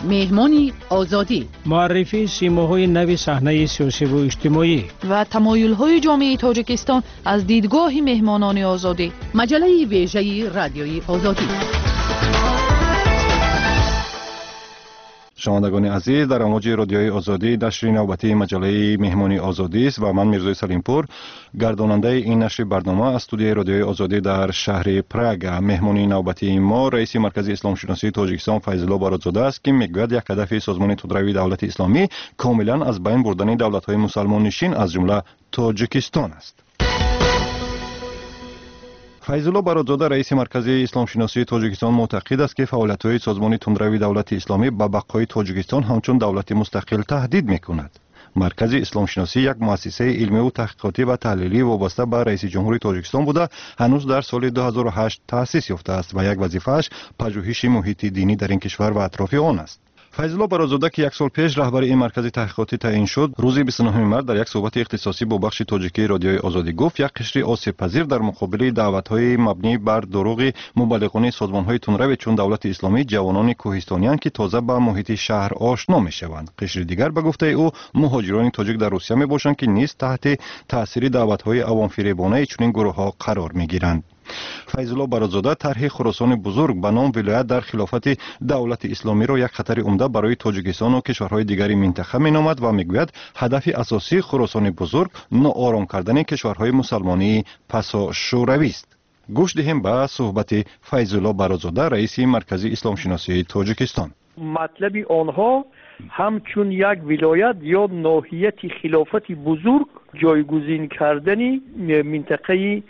مهمانی آزادی، معرفی سیماهای نوی صحنه سیاسی و اجتماعی و تمایل‌های جامعه تاجیکستان از دیدگاه مهمانان آزادی. مجله ویژه رادیوی آزادی. شنوندگان عزیز، در امواج رادیوی آزادی نشر نوبتی مجله مهمانی آزادی است و من میرزای سلیمپور گرداننده این نشر برنامه از استودیوی رادیوی آزادی در شهر پراگ. مهمانی نوبتی ما رئیس مرکز اسلام شناسی تاجیکستان فیض‌الله برادزاده است که میگوید یک هدف سازمان تندروی دولت اسلامی کاملا از بین بردن دولت‌های مسلمان نشین از جمله تاجیکستان است. فیض‌الله برادزاده رئیس مرکز اسلام شناسی تاجیکستان معتقد است که فعالیت‌های سازمان تندروی دولت اسلامی به بقای تاجیکستان همچون دولت مستقل تهدید می‌کند. مرکز اسلام شناسی یک مؤسسه علمی و تحقیقاتی و تحلیلی وابسته به رئیس جمهوری تاجیکستان بوده هنوز در سال 2008 تأسیس یافته است و یک وظیفه‌اش پژوهش محیط دینی در این کشور و اطراف آن است. فیض‌الله برادزاده که یک سال پیش رهبر این مرکز تحقیقاتی تعیین شد، روز 29 مارس در یک صحبت اختصاصی با بخش تاجیکی رادیوی آزادی گفت یک قشر آسیب پذیر در مقابل دعوت‌های مبنی بر دروغ مبلغان سازمان‌های تندرو چون دولت اسلامی جوانان کوهستانیان که تازه به محیط شهر آشنا می‌شوند. قشر دیگر به گفته او مهاجران تاجیک در روسیه میباشند که نیز تحت تاثیر دعوت‌های عوام فریبانه چنین گروه‌ها قرار می‌گیرند. فیض‌الله برادزاده طرح خراسان بزرگ به نام ولایت در خلافت دولت اسلامی را یک خطر عمده برای تاجیکستان و کشورهای دیگر منطقه مینامد و میگوید هدف اساسی خراسان بزرگ ناآرام کردن کشورهای مسلمانی پسا شوروی است. گوش دهیم به صحبت فیض‌الله برادزاده رئیس مرکز اسلام شناسی تاجیکستان. مطلب آنها همچون یک ولایت یا ناحیه خلافت بزرگ جایگزین کردن منطقه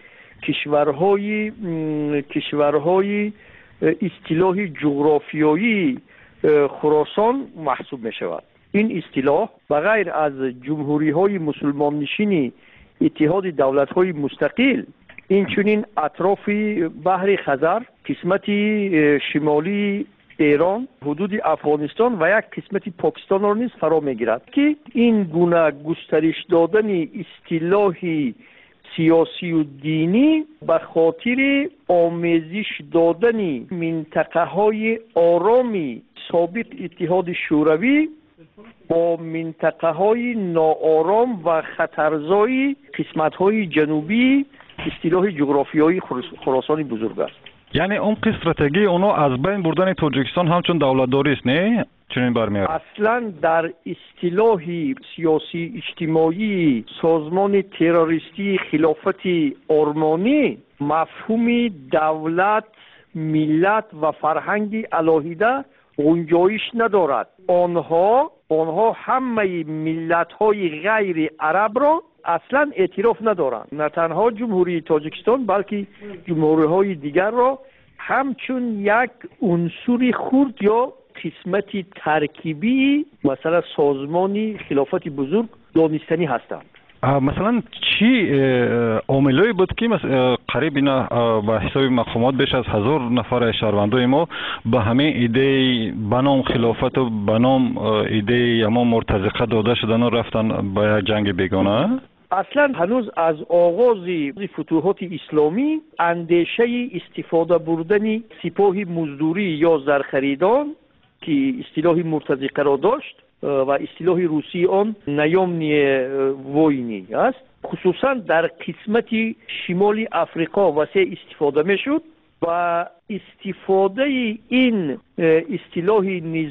کشورهای اصطلاح جغرافیایی خراسان محسوب می شود. این اصطلاح بغیر از جمهوری های مسلمان نشین اتحاد دولت های مستقل اینچنین اطراف بحر خزر، قسمت شمالی ایران، حدود افغانستان و یک قسمت پاکستان را نیز فرا می گیرد که این گونه گسترش دادن اصطلاح سیاسی و دینی به خاطر آمیزش دادن منطقه های آرامی سابق اتحاد شوروی با منطقه های ناآرام و خطرزای قسمت های جنوبی اصطلاح جغرافیایی خراسان بزرگ است. یعنی اون استراتژی اونو از بین بردن تاجیکستان همچون دولت‌داری است، نه؟ چنین برمیاد. اصلا در اصطلاح سیاسی اجتماعی سازمان تروریستی خلافت آرمانی مفهوم دولت، ملت و فرهنگ الهیده گنجایش ندارد. آنها همه ملت‌های غیر عرب را اصلا اعتراف ندارند. نه تنها جمهوری تاجیکستان بلکه جمهوری‌های دیگر را همچون یک عنصر خرد یا قسمت ترکیبی مثلا سازمانی خلافت بزرگ دانستنی هستند. مثلا چی عاملایی بود که قریب اینا به حساب مقامات بیش از 1000 نفر شهروندای ما به همه ایده بنام خلافت و بنام ایده اما مرتزقه داده شدن و رفتن به یک جنگ بیگانه؟ اصلا هنوز از آغاز فتوحات اسلامی اندیشه استفاده بردن سپاه مزدوری یا زرخریدان که اصطلاح مرتزقه را داشت و اصطلاح روسی آن نیامنی ووینی است، خصوصا در قسمت شمال افریقا وسیع استفاده می شد و استفاده این اصطلاح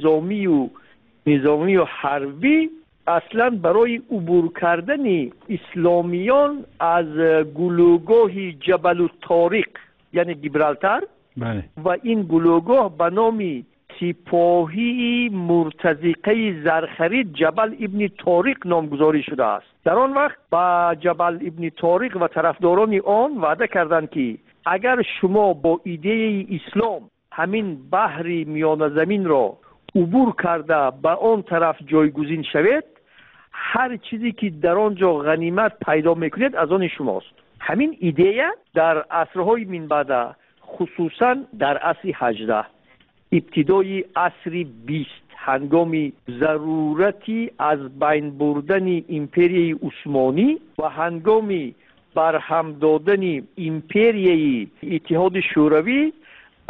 نظامی و حربی اصلا برای عبور کردن اسلامیان از گلوگاه جبل الطارق یعنی گیبرالتار و این گلوگاه به نام سپاهی مرتزقه زرخرید جبل ابن طارق نامگذاری شده است. در آن وقت با جبل ابن طارق و طرفداران آن وعده کردند که اگر شما با ایده اسلام همین بحر میانه زمین را عبور کرده به آن طرف جایگزین شوید، هر چیزی که در آنجا غنیمت پیدا میکنید از آن شماست. همین ایده در عصرهای من بعد، خصوصا در عصر 18 ابتدای عصر 20 هنگام ضرورتی از بین بردن امپریای عثمانی و هنگام برهم دادن امپریای اتحاد شوروی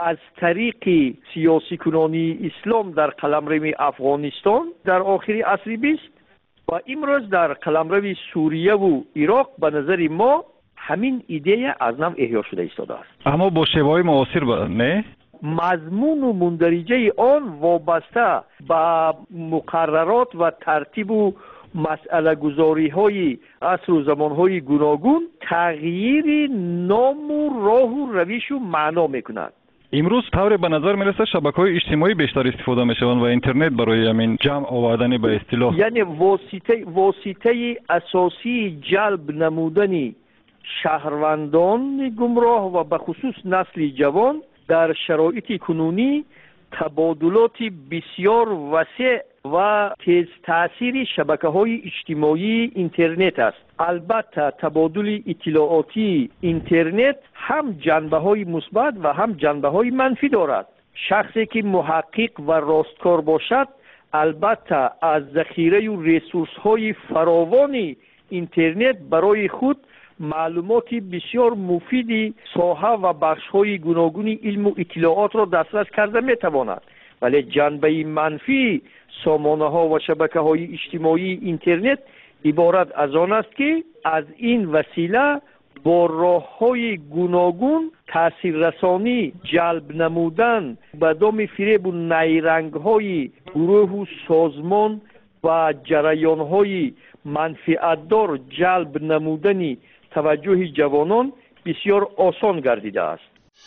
از طریق سیاسی کنانی اسلام در قلمرو افغانستان در آخر عصر 20 و امروز در قلمرو سوریه و عراق به نظر ما همین ایده از نو احیا شده ایستاده است. اما با شیوه‌های معاصر نه؟ مضمون و مندرجه آن وابسته به مقررات و ترتیب و مسئله گذاری های عصر و زمان های گوناگون تغییر نام و راه و روش و معنا میکند. امروز طور به نظر میرسه شبکه‌های اجتماعی بیشتر استفاده میشوند و اینترنت برای همین جمع آوردن به اصطلاح، یعنی واسطه اساسی جلب نمودن شهروندان گمراه و به خصوص نسل جوان در شرایط کنونی تبادلات بسیار وسیع و تیز تأثیر شبکه‌های اجتماعی اینترنت است. البته تبادل اطلاعاتی اینترنت هم جنبه‌های مثبت و هم جنبه‌های منفی دارد. شخصی که محقق و راستکار باشد البته از ذخیره و ریسورس‌های فراوان اینترنت برای خود معلومات بسیار مفیدی ساحه و بخش‌های گوناگون علم و اطلاعات را دسترس کرده می‌تواند. ولی جنبه منفی سامانه‌ها و شبکه‌های اجتماعی اینترنت عبارت از آن است که از این وسیله با راه‌های گوناگون تاثیررسانی جلب نمودن به دام فریب و نیرنگ‌های گروه و سازمان و جریان‌های منفعت‌دار جلب نمودن توجه جوانان بسیار آسان گردیده است.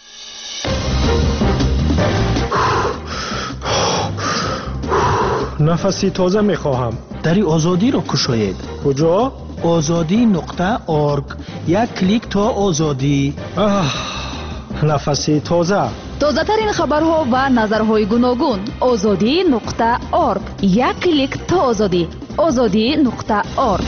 نفسی تازه میخواهم. دری آزادی رو کشاید. کجا؟ azadi.org. یک کلیک تا آزادی. نفسی تازه. تازه ترین خبرها و نظرهای گوناگون. azadi.org. یک کلیک تا آزادی. azadi.org.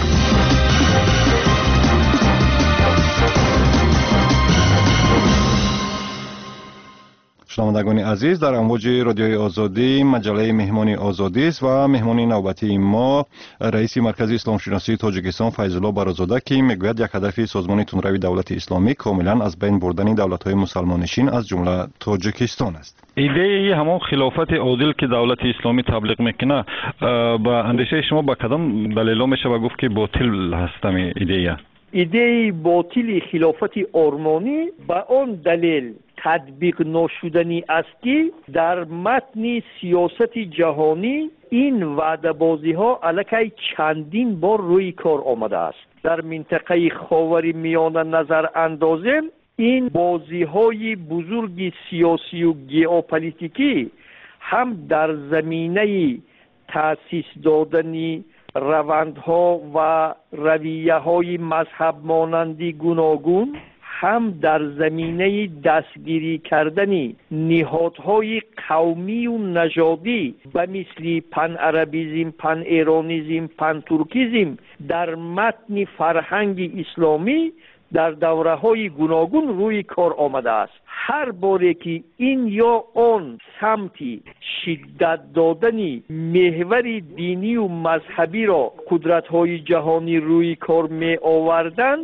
شنوندگان عزیز، در امواج رادیوی آزادی مجله مهمانی آزادی است و مهمانی نوبتی ما رئیس مرکز اسلام شناسی تاجیکستان فیض الله برازاده که میگوید یک هدف سازمان تندروی دولت اسلامی کاملا از بین بردن دولت‌های مسلمانشین از جمله تاجیکستان است. ایده همون خلافت عادل که دولت اسلامی تبلیغ میکنه با اندیشه شما با کدام دلیل میشه و گفت که باطل هستم ایده باطل خلافت آرمانی با آن دلیل تطبیق نشدنی است که در متن سیاست جهانی این وعده بازی ها علیه چندین بار روی کار آمده است. در منطقه خاور میانه نظر اندازیم این بازی های بزرگ سیاسی و ژئوپلیتیکی هم در زمینه تأسیس دادن روندها و رویه های مذهب مانندی گوناگون هم در زمینه دستگیری کردن نهادهای قومی و نژادی به مثل پن عربیزم، پن ایرانیزم، پن ترکیزم در متن فرهنگ اسلامی در دوره های گوناگون روی کار آمده است. هر باره که این یا آن سمتی شدت دادن محور دینی و مذهبی را قدرت های جهانی روی کار می آوردن،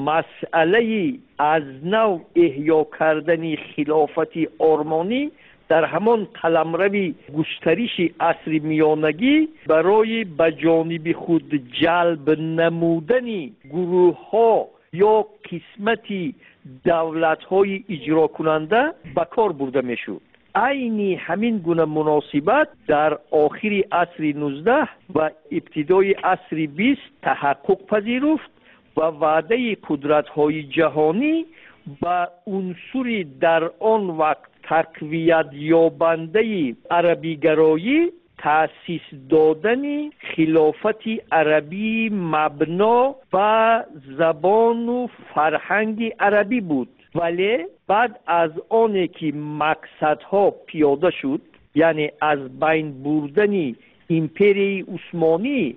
مسئله از نو احیا کردن خلافت آرمانی در همان قلمرو گسترش عصر میانگی برای به جانب خود جلب نمودن گروه ها یا قسمتی دولت های اجرا کننده به کار برده می شود. عین همین گونه مناسبت در آخر عصر 19 و ابتدای عصر 20 تحقق پذیرفت و وعده قدرت‌های جهانی با عنصر در آن وقت تقویت یابنده عربی‌گرایی تأسیس دادن خلافت عربی مبنا و زبان و فرهنگ عربی بود. ولی بعد از آن که مقصدها پیاده شد، یعنی از بین بردن امپری عثمانی،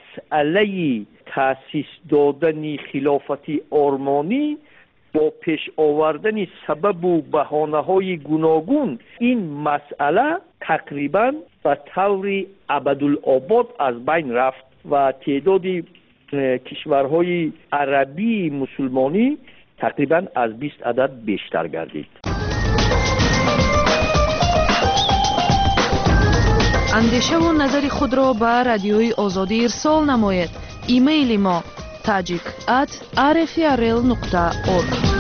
مسئله تأسیس دادن خلافت آرمانی با پیش آوردن سبب و بهانه‌های گوناگون این مسئله تقریبا به طور ابدالآباد از بین رفت و تعداد کشورهای عربی مسلمانی تقریبا از 20 عدد بیشتر گردید. اندیشه و نظر خود را به رادیوی آزادی ارسال نمایید. ایمیل ما tajik@rfrl.org.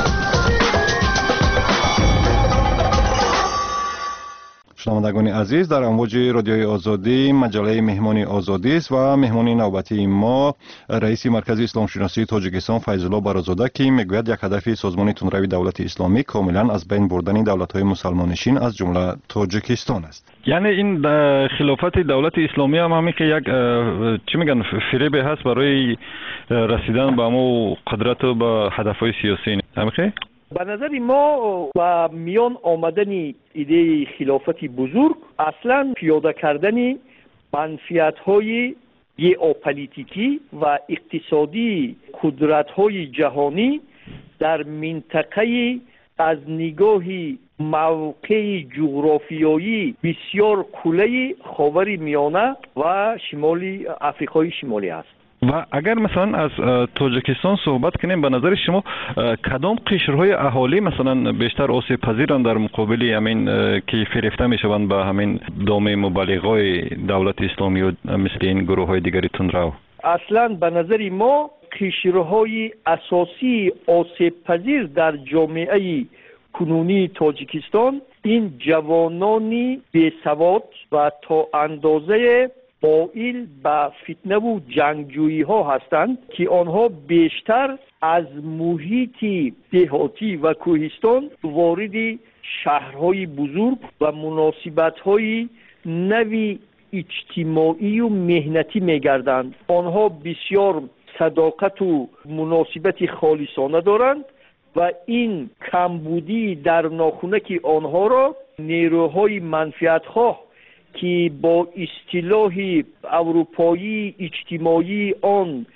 شنوندگان عزیز، در امواج رادیوی آزادی مجله مهمانی آزادی است و مهمانی نوبتی ما رئیس مرکز اسلام شناسی تاجیکستان فیض‌الله برازاده که میگوید یک هدف سازمان تندروی دولت اسلامی کاملا از بین بردن دولت‌های مسلمانشین از جمله تاجیکستان است. یعنی این خلافت دولت اسلامی هم همین که یک چی میگن فریب هست برای رسیدن به امو قدرت و به هدف‌های سیاسی. همین به نظر ما با میان آمدن ایده خلافت بزرگ اصلا پیاده کردن منفعت‌های ژئوپلیتیکی و اقتصادی قدرت‌های جهانی در منطقه از نگاه موقع جغرافیایی بسیار کلی خاور میانه و شمالی آفریقای شمالی است. و اگر مثلا از تاجیکستان صحبت کنیم، به نظر شما کدام قشرهای اهالی مثلا بیشتر آسیب پذیرند در مقابل همین که فریفته میشوند به همین دام مبالغه‌های دولت اسلامی و مثل این گروه‌های دیگری تندرو؟ اصلا به نظر ما قشرهای اساسی آسیب پذیر در جامعه کنونی تاجیکستان این جوانانی بی‌سواد و تا اندازه مائل به فتنه و جنگجویی ها هستند که آنها بیشتر از محیط دهاتی و کوهستان وارد شهرهای بزرگ و مناسبت‌های نوی اجتماعی و مهنتی می‌گردند. آنها بسیار صداقت و مناسبت خالصانه دارند و این کمبودی در ناخونک آنها را نیروهای منفعت‌خواه که با اصطلاح اروپایی اجتماعی آن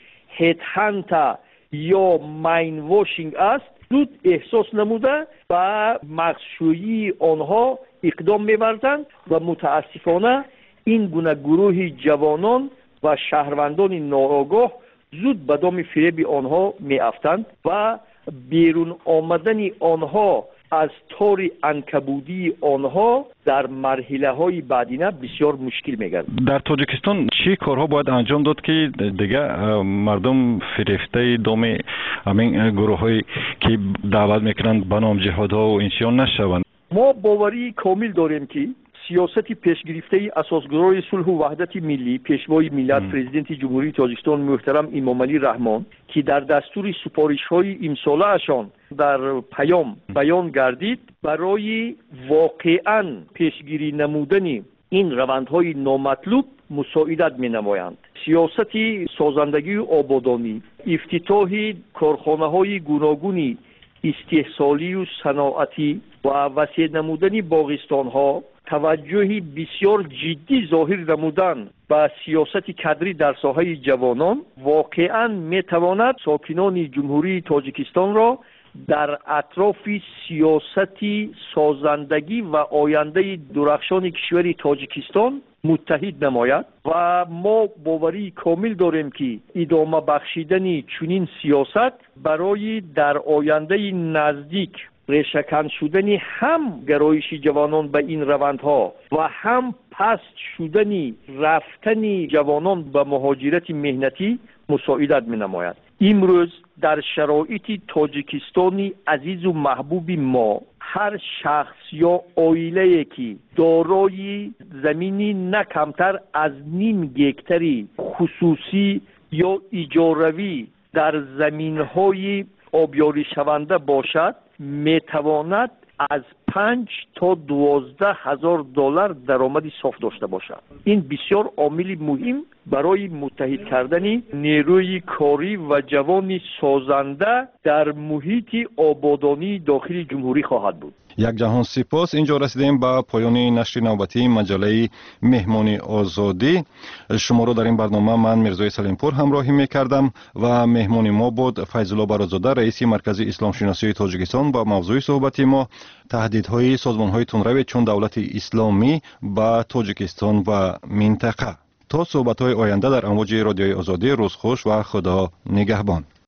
هدهنت یا ماین واشینگ است زود احساس نموده و مغزشویی آنها اقدام می‌ورزند و متاسفانه این گونه گروه جوانان و شهروندان ناآگاه زود به دام فریب آنها می‌افتند و بیرون آمدن آنها از تار عنکبوتی آنها در مرحله‌های بعدینه بسیار مشکل می‌گردد. در تاجیکستان چی کارها باید انجام داد که دیگه مردم فریفته دام همین گروه‌هایی که دعوت میکنند به نام جهادها و اینچیان نشوند؟ ما باوری کامل داریم که سیاست پیشگرفته اساسگرای صلح و وحدت ملی پیشوای ملت پرزیدنت جمهوری تاجیکستان محترم امام علی رحمان که در دستور سپارش‌های امساله اشان در پیام بیان گردید برای واقعاً پیشگیری نمودن این روندهای نامطلوب مساعدت می‌نمایند. سیاست سازندگی و آبادانی، افتتاح کارخانه‌های گوناگون استحصالی و صنعتی و وسیع نمودن باغستان‌ها، توجه بسیار جدی ظاهر نمودن به سیاست کادری در ساحه جوانان واقعاً می‌تواند ساکنان جمهوری تاجیکستان را در اطراف سیاست سازندگی و آینده درخشان کشور تاجیکستان متحد نماید و ما باوری کامل داریم که ادامه بخشیدن چنین سیاست برای در آینده نزدیک ریشه‌کن شدن هم گرایش جوانان به این روندها و هم پست شدن رفتن جوانان به مهاجرت مهنتی مساعدت می‌نماید. امروز در شرایط تاجیکستانی عزیز و محبوب ما هر شخص یا عائله‌ای که دارای زمینی نه کمتر از 0.5 هکتاری خصوصی یا اجاروی در زمین‌های آبیاری شونده باشد میتواند از 5 تا 12 هزار دلار درآمد صاف داشته باشد. این بسیار عامل مهم برای متحد کردن نیروی کاری و جوان سازنده در محیط آبادانی داخل جمهوری خواهد بود. یک جهان سپاس. اینجا رسیدیم به پایان نشر نوبتی مجله مهمانی آزادی. شما رو در این برنامه من میرزای سلیمپور همراهی میکردم و مهمان ما بود فیض‌الله برازاده رئیس مرکز اسلام شناسی تاجیکستان. با موضوع صحبتی ما تهدیدهای سازمان‌های تندرو چون دولت اسلامی به تاجیکستان و منطقه. تا صحبت‌های آینده در امواج رادیوی آزادی، روز خوش و خدا نگهبان.